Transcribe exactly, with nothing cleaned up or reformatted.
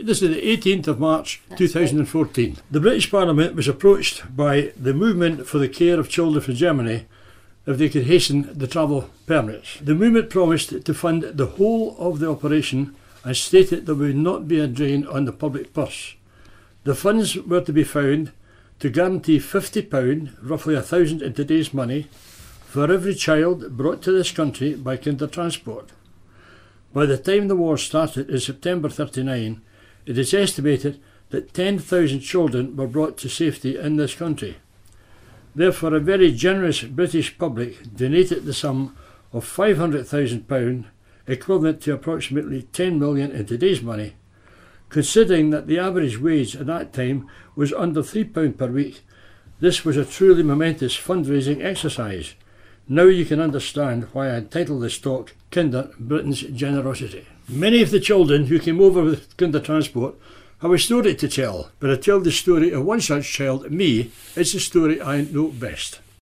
This is the eighteenth of March That's two thousand fourteen. Right. The British Parliament was approached by the Movement for the Care of Children from Germany if they could hasten the travel permits. The movement promised to fund the whole of the operation and stated there would not be a drain on the public purse. The funds were to be found to guarantee fifty pounds, roughly a thousand in today's money, for every child brought to this country by kinder transport. By the time the war started in September thirty-nine, it is estimated that ten thousand children were brought to safety in this country. Therefore, a very generous British public donated the sum of five hundred thousand pounds, equivalent to approximately ten million in today's money. Considering that the average wage at that time was under three pounds per week, this was a truly momentous fundraising exercise. Now you can understand why I entitled this talk, Kinder, Britain's Generosity. Many of the children who came over with kinder transport have a story to tell, but I tell the story of one such child, me. It's the story I know best.